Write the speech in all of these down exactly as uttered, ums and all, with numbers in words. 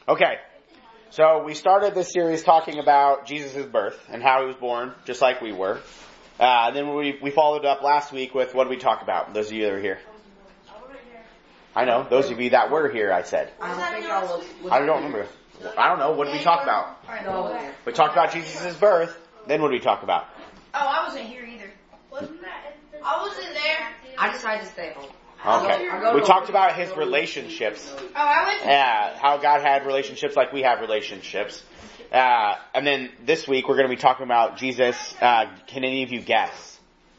Okay, so we started this series talking about Jesus' birth and how he was born, just like we were. Uh, then we we followed up last week with what did we talk about? Those of you that were here. I know, those of you that were here, I said. I don't think I was. I don't remember. I don't know. What did we talk about? We talked about Jesus' birth. Then what did we talk about? Oh, I wasn't here either. Wasn't that? I wasn't there. I decided to stay home. Okay. We talked about his relationships. Oh, I went. Yeah, how God had relationships like we have relationships. Uh, and then this week we're going to be talking about Jesus. Uh, can any of you guess?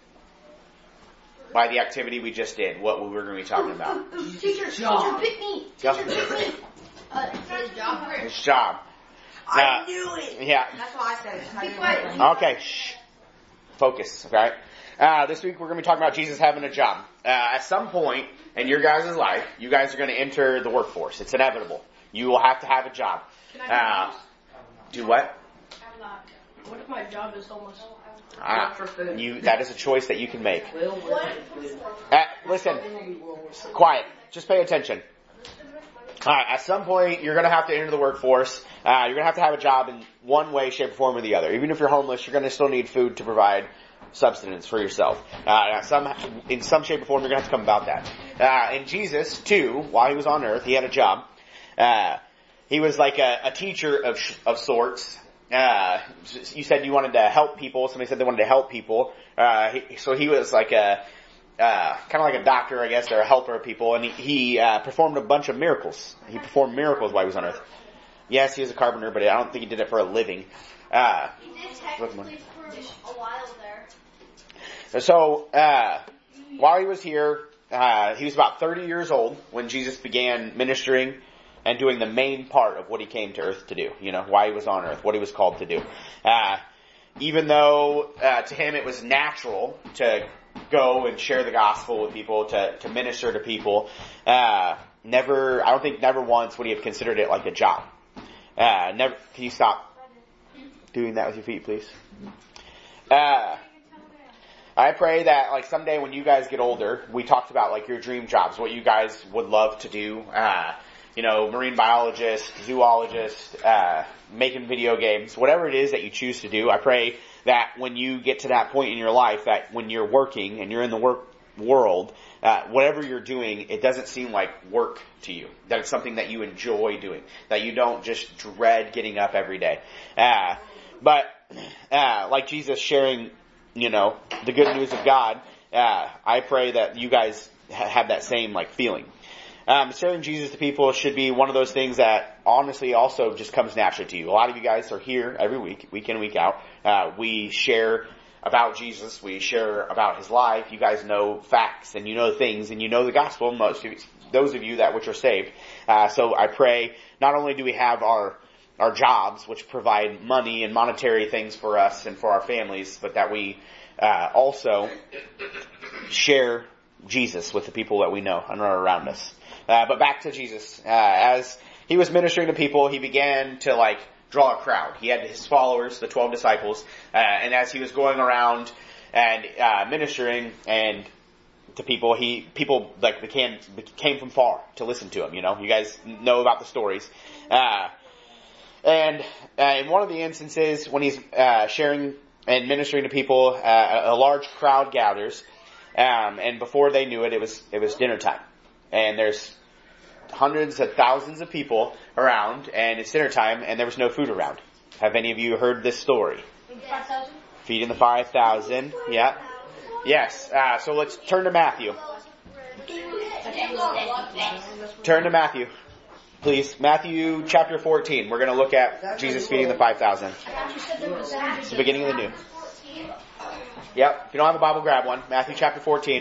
By the activity we just did, what we were going to be talking about. Teacher, teacher, pick me. Teacher, pick me. Uh, his job. His job. I Uh, knew it. Yeah. That's why I said it. I Be knew quiet. it. Okay, shh. Focus, okay? Uh, this week we're going to be talking about Jesus having a job. Uh, at some point in your guys' life, you guys are going to enter the workforce. It's inevitable. You will have to have a job. Can I Uh, do what? I'm not. What if my job is homeless? Uh, for food. you, that is a choice that you can make. Will, will, will. Uh, listen, quiet. Just pay attention. Alright, at some point, you're going to have to enter the workforce. Uh, you're going to have to have a job in one way, shape, or form or the other. Even if you're homeless, you're going to still need food to provide subsistence for yourself. Uh, some, in some shape or form, you're going to have to come about that. Uh, and Jesus, too, while he was on earth, he had a job. Uh, he was like a, a teacher of, of sorts. Uh, you said you wanted to help people. Somebody said they wanted to help people. Uh, he, so he was like a, uh, kind of like a doctor, I guess, or a helper of people. And he, he uh, performed a bunch of miracles. He performed miracles while he was on earth. Yes, he was a carpenter, but I don't think he did it for a living. Uh, He did technically for a while there. so, uh, while he was here, uh, he was about thirty years old when Jesus began ministering and doing the main part of what he came to earth to do. You know, why he was on earth, what he was called to do. Uh, even though, uh, to him it was natural to go and share the gospel with people, to, to minister to people, uh, never, I don't think never once would he have considered it like a job. Uh, never, can you stop doing that with your feet, please? Uh, I pray that, like, someday when you guys get older, we talked about, like, your dream jobs, what you guys would love to do. Uh, you know, marine biologist, zoologist, uh, making video games, whatever it is that you choose to do. I pray that when you get to that point in your life, that when you're working and you're in the work world, uh, whatever you're doing, it doesn't seem like work to you. That it's something that you enjoy doing. That you don't just dread getting up every day. Uh, but, uh, like Jesus sharing, you know, the good news of God, uh, I pray that you guys ha- have that same, like, feeling. Um, sharing Jesus to people should be one of those things that honestly also just comes naturally to you. A lot of you guys are here every week, week in, week out. Uh, we share about Jesus. We share about his life. You guys know facts and you know things and you know the gospel. Most of you, those of you that which are saved. Uh, so I pray not only do we have our our jobs, which provide money and monetary things for us and for our families, but that we uh, also share Jesus with the people that we know and are around us. Uh, but back to Jesus. Uh, as he was ministering to people, he began to, like, draw a crowd. He had his followers, the twelve disciples, uh, and as he was going around and uh, ministering and to people, he people like became came from far to listen to him. You know, you guys know about the stories. Uh, and uh, in one of the instances, when he's uh, sharing and ministering to people, uh, a large crowd gathers, um, and before they knew it, it was it was dinner time, and there's hundreds of thousands of people around, and it's dinner time, and there was no food around. Have any of you heard this story? five thousand? Feeding the five thousand. Yeah. Yes. Uh, so let's turn to Matthew. Turn to Matthew, please. Matthew chapter fourteen. We're going to look at Jesus feeding the five thousand. It's the beginning of the new. Yep. If you don't have a Bible, grab one. Matthew chapter fourteen.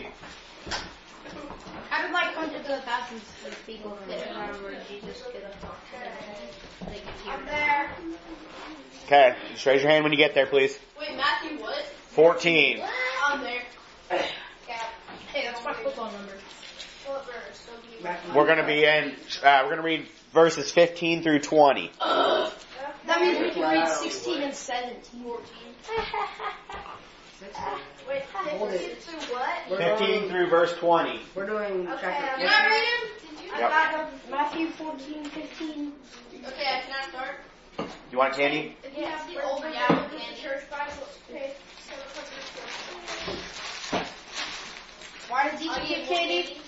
I would like hundreds of thousands of people that remember Jesus could have talked to them. I'm there. Okay. Just raise your hand when you get there, please. Wait, Matthew what? fourteen. I'm there. Yeah. Hey, that's my football number. What verse? We're going to be in, uh, we're going to read verses fifteen through twenty. Uh, that means we can read sixteen and seventeen. Wait, fifteen through what? fifteen through verse twenty. We're doing Okay, chapter. can I read them? Did you? Yep. I got Matthew fourteen, fifteen. Okay, You want candy? If you have the older Yeah, Bible, because candy. the church Bible paid seven hundred dollars. Why does Ethan get candy?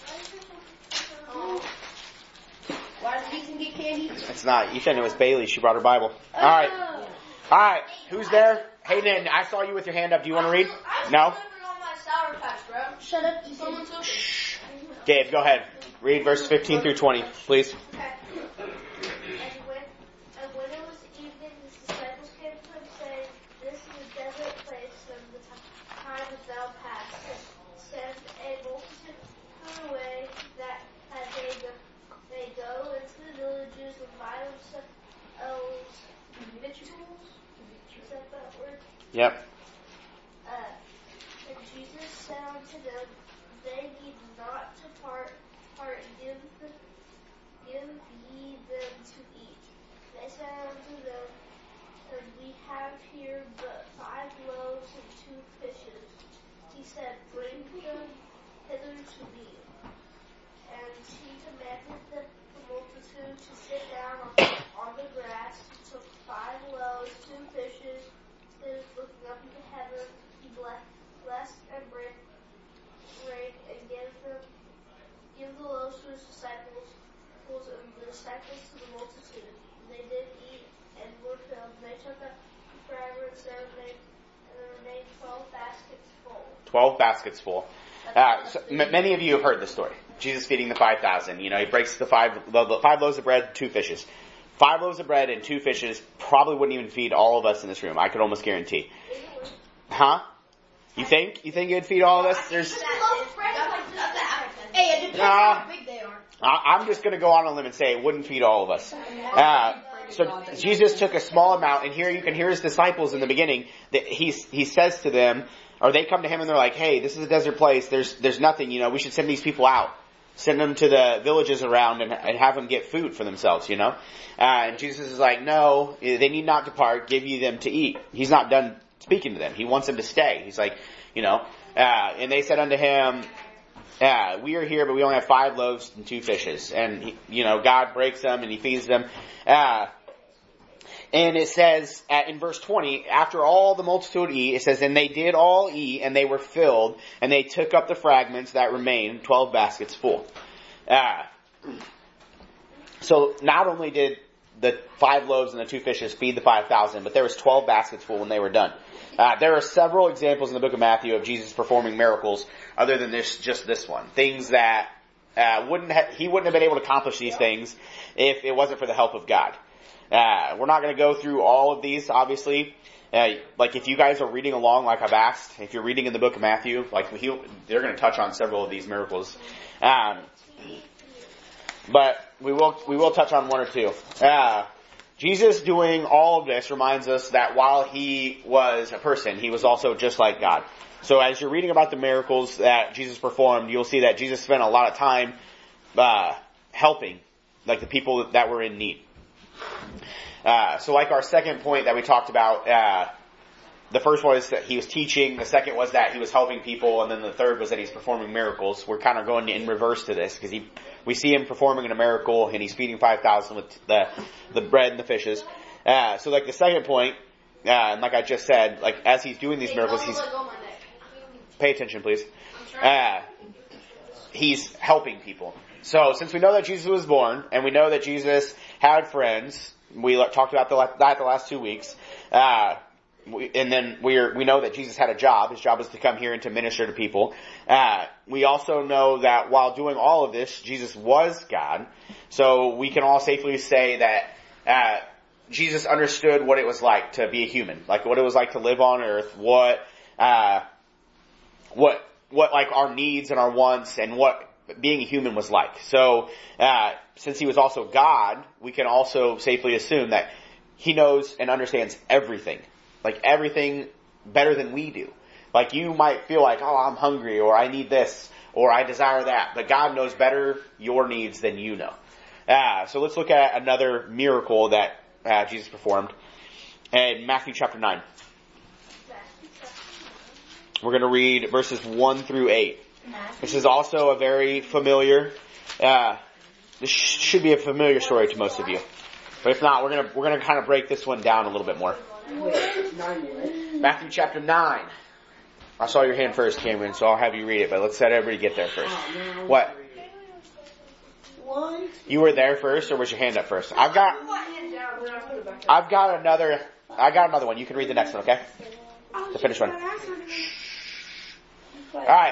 Oh. Why does Ethan get candy? It's not Ethan, it was Bailey. She brought her Bible. Alright. Alright. Who's there? Hayden, I saw you with your hand up. Do you want to read? No? on my Sour Patch, bro. Shut up, Ethan. Someone took it. Gabe, go ahead. Read verse fifteen through twenty, please. Okay. And when, and when it was evening, his disciples came to him, saying, This is a desert place, and the ti- time is now past. Send a multitude away that had they go, they go into the villages and buy themselves victuals. Is that that word? Yep. Uh, and Jesus said unto them, They need not to part, part give, the, give ye them to eat. They said unto them, And we have here but five loaves and two fishes. He said, Bring them hither to me. And he commanded the, the multitude to sit down on, on the grass. He took five loaves, two fishes, and looking up into heaven, he blessed, blessed and brake, brake and gave them, give the loaves to his disciples, and the disciples to the multitude. They did eat and were filled. They took up the fragments and there remained twelve baskets full. Twelve baskets full. Uh, so m- many of you have heard this story. Jesus feeding the five thousand. You know, he breaks the five, the, the five loaves of bread, two fishes. Five loaves of bread and two fishes probably wouldn't even feed all of us in this room. I could almost guarantee. Huh? You think? You think it'd feed all of us? There's. Hey, it depends Nah. on how big they are. I- I'm just going to go on a limb and say it wouldn't feed all of us. Uh, so Jesus took a small amount, and here you can hear his disciples in the beginning that he he says to them, or they come to him and they're like, "Hey, this is a desert place. There's there's nothing. You know, we should send these people out, send them to the villages around, and, and have them get food for themselves. You know." Uh, and Jesus is like, "No, they need not depart. Give you them to eat." He's not done speaking to them. He wants them to stay. He's like, you know, uh, and they said unto him, Yeah, we are here, but we only have five loaves and two fishes. And, he, you know, God breaks them and he feeds them. Uh, and it says uh, in verse twenty, after all the multitude eat, it says, and they did all eat, and they were filled, and they took up the fragments that remained, twelve baskets full. Uh, so not only did the five loaves and the two fishes feed the five thousand, but there was twelve baskets full when they were done. Uh, there are several examples in the book of Matthew of Jesus performing miracles other than this, just this one. Things that uh, wouldn't ha- he wouldn't have been able to accomplish these things if it wasn't for the help of God. Uh, we're not going to go through all of these, obviously. Uh, like if you guys are reading along, like I've asked, if you're reading in the book of Matthew, like he, they're going to touch on several of these miracles. Um, but we will we will touch on one or two. Uh, Jesus doing all of this reminds us that while he was a person, he was also just like God. So as you're reading about the miracles that Jesus performed, you'll see that Jesus spent a lot of time uh, helping, like the people that were in need. Uh, so like our second point that we talked about, uh, the first one is that he was teaching, the second was that he was helping people, and then the third was that he's performing miracles. We're kind of going in reverse to this, because he, we see him performing a miracle, and he's feeding five thousand with the, the bread and the fishes. Uh, so like the second point, uh, and like I just said, like as he's doing these miracles, he's, pay attention please, uh, he's helping people. So since we know that Jesus was born, and we know that Jesus had friends, we talked about the, that the last two weeks, uh, we, and then we're, we know that Jesus had a job. His job was to come here and to minister to people. Uh, we also know that while doing all of this, Jesus was God. So we can all safely say that, uh, Jesus understood what it was like to be a human, like what it was like to live on earth, what, uh, what, what like our needs and our wants and what being a human was like. So, uh, since he was also God, we can also safely assume that he knows and understands everything. Like everything better than we do. Like you might feel like, oh, I'm hungry, or I need this, or I desire that. But God knows better your needs than you know. Uh, so let's look at another miracle that uh, Jesus performed in Matthew chapter nine. We're going to read verses one through eight. This is also a very familiar, uh, this should be a familiar story to most of you. But if not, we're gonna we're gonna kind of break this one down a little bit more. Wait, nine what? Matthew chapter nine. I saw your hand first, Cameron, so I'll have you read it. But let's let everybody get there first. Oh, man, I was What? reading. What? You were there first, or was your hand up first? I've got Then I put it back up. I've got another I got another one. You can read the next one, okay? The finished one. All right.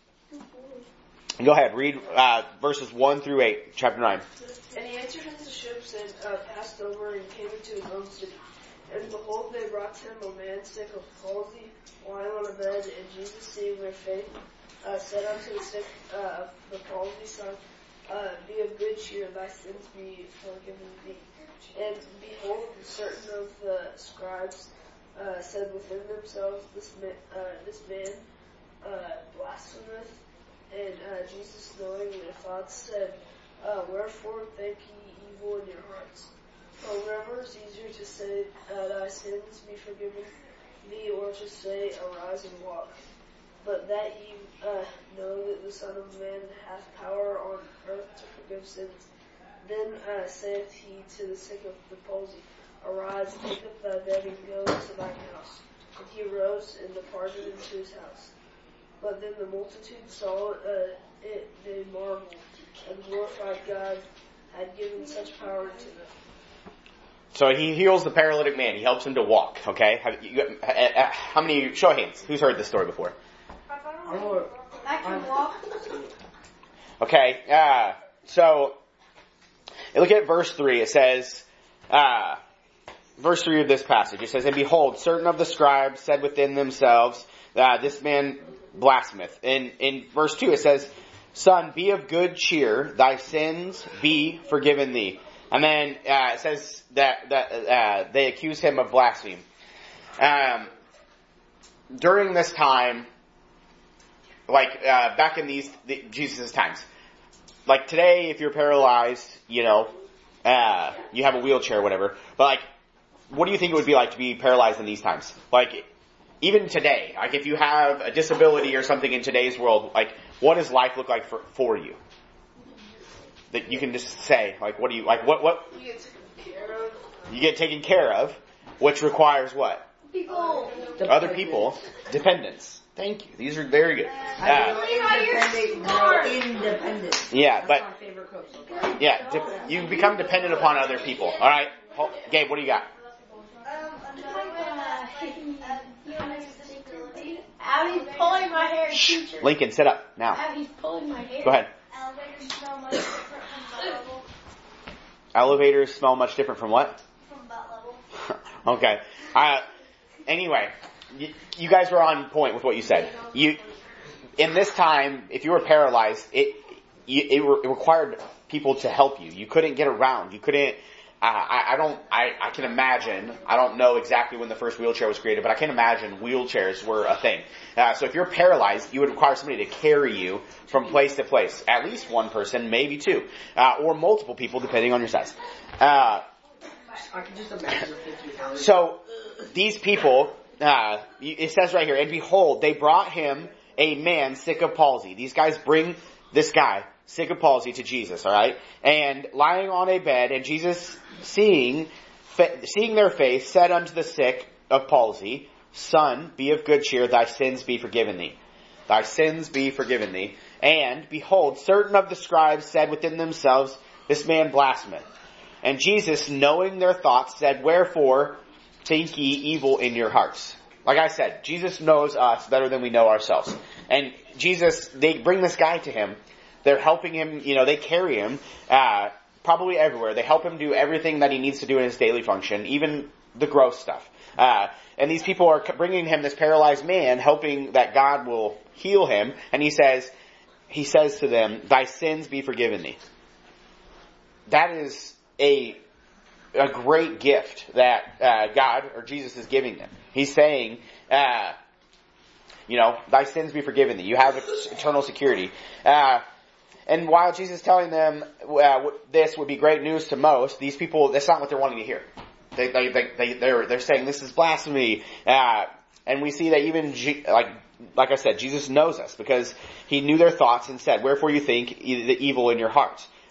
Go ahead. Read uh, verses one through eight, chapter nine. And he entered into the ships and uh, passed over and came into his own city. And behold, they brought to him a man sick of palsy, lying on a bed. And Jesus, seeing their faith, uh, said unto the sick uh, of the palsy, Son, uh, be of good cheer, thy sins be forgiven thee. And behold, certain of the scribes uh, said within themselves, This man, uh, this man uh, blasphemeth. And uh, Jesus, knowing their thoughts, said, uh, Wherefore think ye evil in your hearts? For remember, it's easier to say, uh, Thy sins be forgiven thee, or to say, Arise and walk. But that ye uh, know that the Son of Man hath power on earth to forgive sins. Then uh, saith he to the sick of the palsy, Arise, take up thy bed, and go to thine house. And he arose and departed into his house. But then the multitude saw uh, it, they marveled, and glorified God had given such power to them. So he heals the paralytic man. He helps him to walk. Okay. Have you, uh, uh, how many? Show of hands. Who's heard this story before? I know it. I can walk. Okay. Uh, so look at verse three. It says, uh, verse three of this passage. It says, "And behold, certain of the scribes said within themselves, uh, This man blasphemeth." In in verse two, it says, "Son, be of good cheer; thy sins be forgiven thee." And then uh, it says that that uh, they accuse him of blasphemy. Um, during this time, like uh, back in these the, Jesus' times, like today, if you're paralyzed, you know, uh, you have a wheelchair or whatever. But like, what do you think it would be like to be paralyzed in these times? Like, even today, like if you have a disability or something in today's world, like what does life look like for for you? That you can just say, like, what do you, like, what, what? You get taken care of. You get taken care of, which requires what? People. Other people. Dependence. Thank you. These are very good. I Uh, know independent, girl, independent. yeah, That's but, my favorite coach, okay? yeah, de- you become dependent upon other people. Alright? Gabe, what do you got? Abby's pulling my hair, teacher. Lincoln, sit up, now. Abby's pulling my hair. Go ahead. Elevators smell much different from butt level. Elevators smell much different from what? From butt level. Okay. Uh, anyway, you, you guys were on point with what you said. You, in this time, if you were paralyzed, it, you, it, re- it required people to help you. You couldn't get around. You couldn't, uh, I, I don't, I, I can imagine, I don't know exactly when the first wheelchair was created, but I can imagine wheelchairs were a thing. Uh, so if you're paralyzed, you would require somebody to carry you from place to place. At least one person, maybe two, uh, or multiple people depending on your size. Uh, I can just imagine the fifty pounds. So, these people, uh, it says right here, "And behold, they brought him a man sick of palsy." These guys bring this guy sick of palsy to Jesus, alright? And lying on a bed, and Jesus, seeing, seeing their faith, said unto the sick of palsy, "Son, be of good cheer, thy sins be forgiven thee." Thy sins be forgiven thee. And behold, certain of the scribes said within themselves, "This man blasphemeth." And Jesus, knowing their thoughts, said, "Wherefore think ye evil in your hearts?" Like I said, Jesus knows us better than we know ourselves. And Jesus, they bring this guy to him. They're helping him, you know, they carry him, uh, probably everywhere. They help him do everything that he needs to do in his daily function, even the gross stuff. Uh, and these people are bringing him this paralyzed man, hoping that God will heal him. And he says, he says to them, "Thy sins be forgiven thee." That is a a great gift that uh, God or Jesus is giving them. He's saying, uh, you know, "Thy sins be forgiven thee." You have eternal security. Uh, and while Jesus is telling them uh, this would be great news to most, these people, that's not what they're wanting to hear. They, they, they, they, they're, they're saying this is blasphemy. Uh, and we see that even, G- like, like I said, Jesus knows us because he knew their thoughts and said, "Wherefore you think e- the evil in your hearts."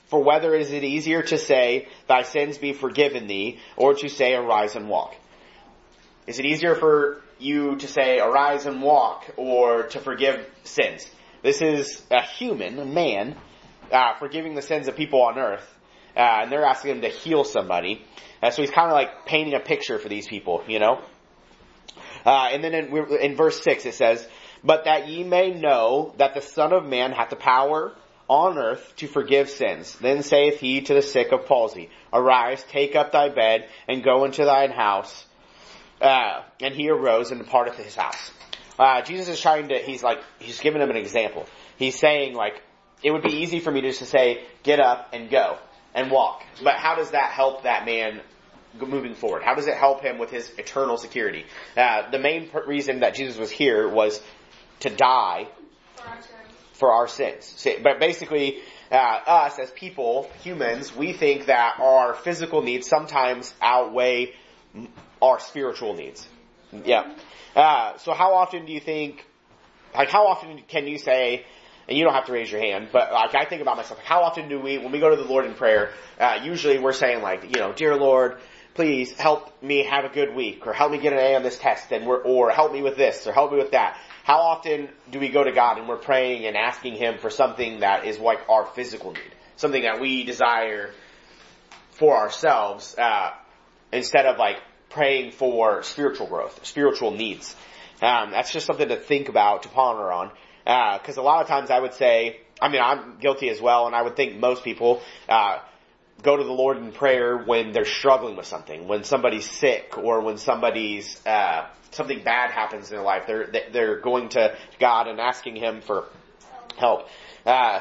For whether is it easier to say, thy sins be forgiven thee, or to say, arise and walk? Is it easier for you to say, arise and walk, or to forgive sins? This is a human, a man, uh, forgiving the sins of people on earth. Uh, and they're asking him to heal somebody. Uh, so he's kind of like painting a picture for these people, you know. Uh, and then in, in verse six it says, but that ye may know that the Son of Man hath the power on earth to forgive sins. Then saith he to the sick of palsy, arise, take up thy bed, and go into thine house. Uh, and he arose and departed to his house. Uh, Jesus is trying to, he's like, he's giving him an example. He's saying like, it would be easy for me just to say, get up and go and walk. But how does that help that man moving forward? How does it help him with his eternal security? Uh, the main reason that Jesus was here was to die for our sins. But basically, uh, us as people, humans, we think that our physical needs sometimes outweigh our spiritual needs. Yeah. Uh, so how often do you think, like how often can you say, and you don't have to raise your hand, but like I think about myself, how often do we, when we go to the Lord in prayer, uh, usually we're saying like, you know, dear Lord, please help me have a good week, or help me get an A on this test, and we're, or help me with this, or help me with that. How often do we go to God and we're praying and asking Him for something that is like our physical need, something that we desire for ourselves, uh, instead of like praying for spiritual growth, spiritual needs? Um, that's just something to think about, to ponder on. Uh, cause a lot of times I would say, I mean, I'm guilty as well, and I would think most people, uh, go to the Lord in prayer when they're struggling with something, when somebody's sick, or when somebody's, uh, something bad happens in their life. They're, they're going to God and asking Him for help. Uh,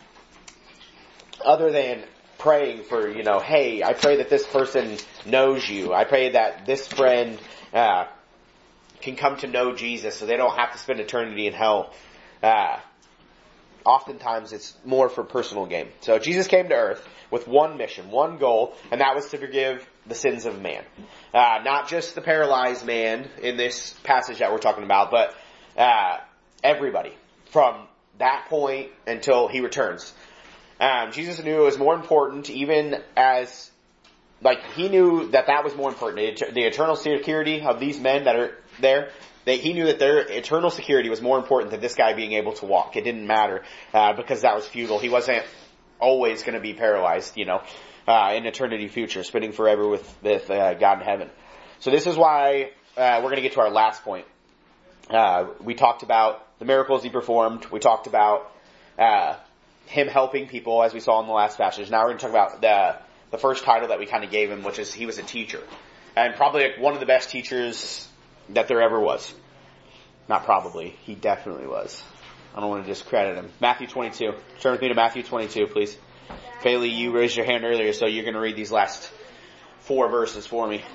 other than praying for, you know, hey, I pray that this person knows you. I pray that this friend, uh, can come to know Jesus so they don't have to spend eternity in hell. Uh, oftentimes it's more for personal gain. So Jesus came to earth with one mission, one goal, and that was to forgive the sins of man. Uh, not just the paralyzed man in this passage that we're talking about, but uh, everybody from that point until He returns. Um, Jesus knew it was more important, even as, like, He knew that that was more important. The eternal security of these men that are there, They, he knew that their eternal security was more important than this guy being able to walk. It didn't matter, uh, because that was futile. He wasn't always going to be paralyzed, you know, uh, in eternity future, spending forever with, with, uh, God in heaven. So this is why, uh, we're going to get to our last point. Uh, we talked about the miracles He performed. We talked about, uh, Him helping people, as we saw in the last passage. Now we're going to talk about the, the first title that we kind of gave Him, which is He was a teacher. And probably like one of the best teachers that there ever was. Not probably. He definitely was. I don't want to discredit Him. Matthew twenty-two. Turn with me to Matthew twenty-two, please. Bailey, you raised your hand earlier, so you're going to read these last four verses for me.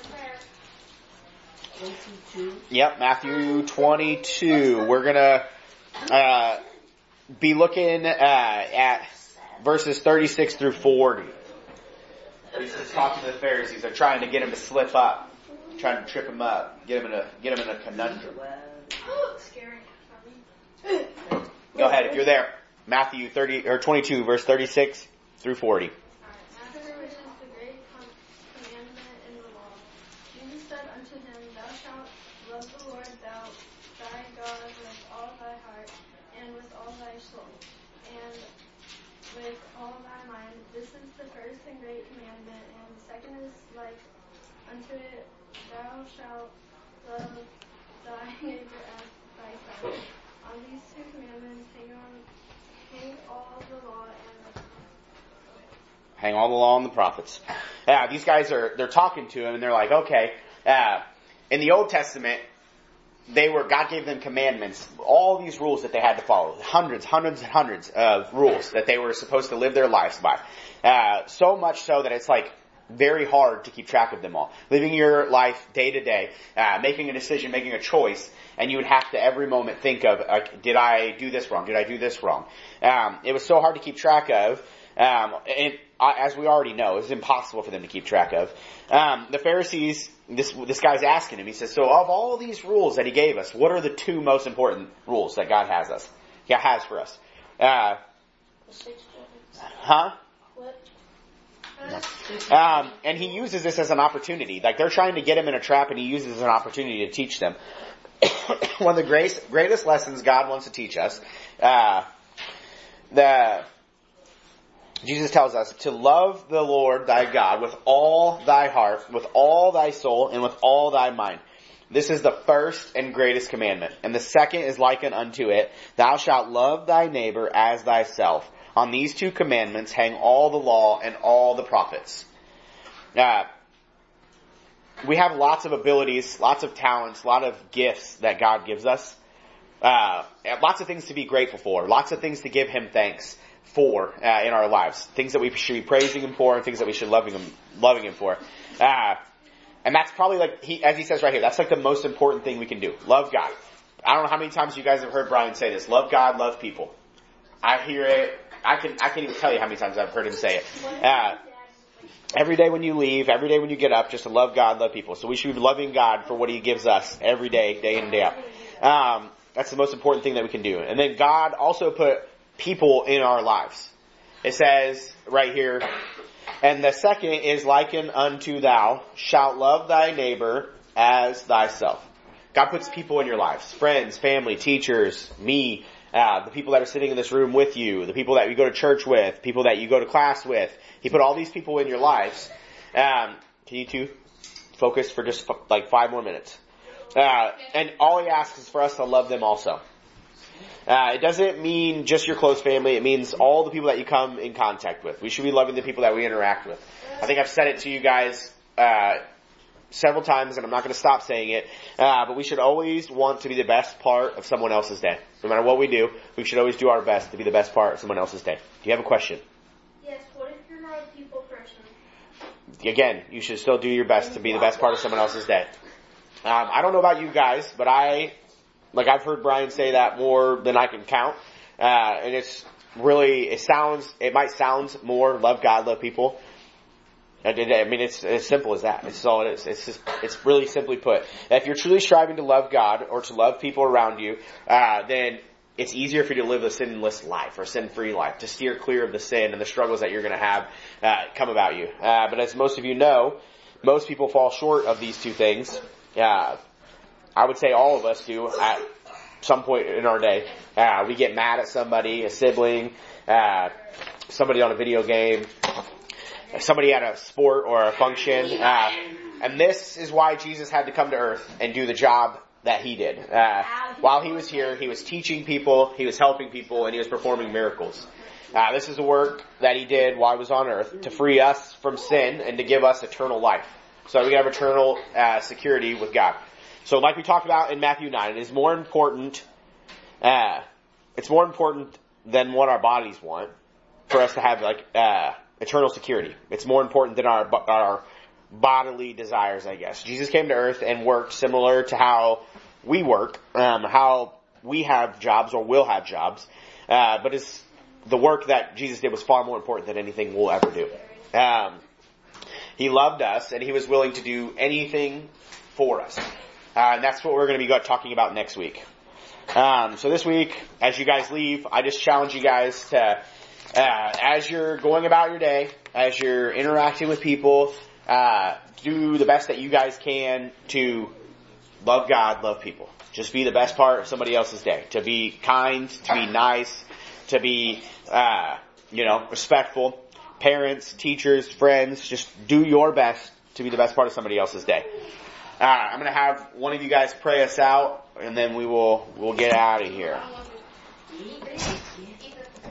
Yep, Matthew twenty-two. We're going to uh, be looking uh, at verses thirty-six through forty. He's just talking to the Pharisees. They're trying to get Him to slip up. Trying to trip Him up, get him in a get him in a conundrum. Scary. Go ahead if you're there. Matthew thirty or twenty-two, verse thirty-six through forty. After which is the great com- commandment in the law. Jesus said unto him, Thou shalt love the Lord thou thy God with all thy heart, and with all thy soul, and with all thy mind. This is the first and great commandment, and the second is like unto it. Thou shalt love thy neighbor as thyself. On these two commandments hang on, hang all the law and the Hang all the law and the prophets. Yeah, these guys are they're talking to Him and they're like, okay. Uh, in the Old Testament, they were God gave them commandments, all these rules that they had to follow, hundreds, hundreds, and hundreds of rules that they were supposed to live their lives by. Uh, so much so that it's like very hard to keep track of them all. Living your life day to day, uh, making a decision, making a choice, and you would have to every moment think of, uh, did I do this wrong? Did I do this wrong? Um, it was so hard to keep track of, um, and uh, as we already know, it's impossible for them to keep track of. Um, the Pharisees, this this guy's asking him, he says, so of all these rules that He gave us, what are the two most important rules that God has us? God has for us? Uh, huh? Um, and he uses this as an opportunity. Like they're trying to get him in a trap, and he uses it as an opportunity to teach them. One of the greatest, greatest lessons God wants to teach us, uh, the Jesus tells us to love the Lord thy God with all thy heart, with all thy soul, and with all thy mind. This is the first and greatest commandment. And the second is likened unto it. Thou shalt love thy neighbor as thyself. On these two commandments hang all the law and all the prophets. Uh, we have lots of abilities, lots of talents, a lot of gifts that God gives us. Uh, lots of things to be grateful for. Lots of things to give Him thanks for uh, in our lives. Things that we should be praising Him for, and things that we should loving Him, loving Him for. Uh, and that's probably like, he, as he says right here, that's like the most important thing we can do. Love God. I don't know how many times you guys have heard Brian say this. Love God, love people. I hear it. I can, I can't even tell you how many times I've heard him say it. Uh, every day when you leave, every day when you get up, just to love God, love people. So we should be loving God for what He gives us every day, day in and day out. Um, that's the most important thing that we can do. And then God also put people in our lives. It says right here, and the second is likened unto thou shalt love thy neighbor as thyself. God puts people in your lives. Friends, family, teachers, me, uh, the people that are sitting in this room with you, the people that you go to church with, people that you go to class with. He put all these people in your lives. Um, can you two focus for just f- like five more minutes? Uh, and all He asks is for us to love them also. Uh, it doesn't mean just your close family. It means all the people that you come in contact with. We should be loving the people that we interact with. I think I've said it to you guys uh, several times, and I'm not going to stop saying it. Uh, but we should always want to be the best part of someone else's day. No matter what we do, we should always do our best to be the best part of someone else's day. Do you have a question? Yes, what if you're not a people person? Again, you should still do your best to be the best part of someone else's day. Um, I don't know about you guys, but I... Like I've heard Brian say that more than I can count. Uh, and it's really, it sounds, it might sound more love God, love people. I mean, it's as simple as that. It's all it is. It's just, it's really simply put. If you're truly striving to love God or to love people around you, uh, then it's easier for you to live a sinless life or sin-free life, to steer clear of the sin and the struggles that you're going to have, uh, come about you. Uh, but as most of you know, most people fall short of these two things. Uh, I would say all of us do at some point in our day. Uh, we get mad at somebody, a sibling, uh, somebody on a video game, somebody at a sport or a function. Uh, and this is why Jesus had to come to earth and do the job that He did. Uh, while He was here, He was teaching people, He was helping people, and He was performing miracles. Uh, this is the work that He did while He was on earth to free us from sin and to give us eternal life. So we can have eternal uh, security with God. So like we talked about in Matthew nine, it is more important, uh, it's more important than what our bodies want for us to have like, uh, eternal security. It's more important than our, our bodily desires, I guess. Jesus came to earth and worked similar to how we work, um, how we have jobs or will have jobs, uh, but it's, the work that Jesus did was far more important than anything we'll ever do. Um, he loved us and He was willing to do anything for us. Uh, and that's what we're going to be talking about next week. Um, so this week, as you guys leave, I just challenge you guys to, uh, as you're going about your day, as you're interacting with people, uh, do the best that you guys can to love God, love people. Just be the best part of somebody else's day. To be kind, to be nice, to be, uh, you know, respectful. Parents, teachers, friends, just do your best to be the best part of somebody else's day. Uh, I'm going to have one of you guys pray us out, and then we will we'll get out of here.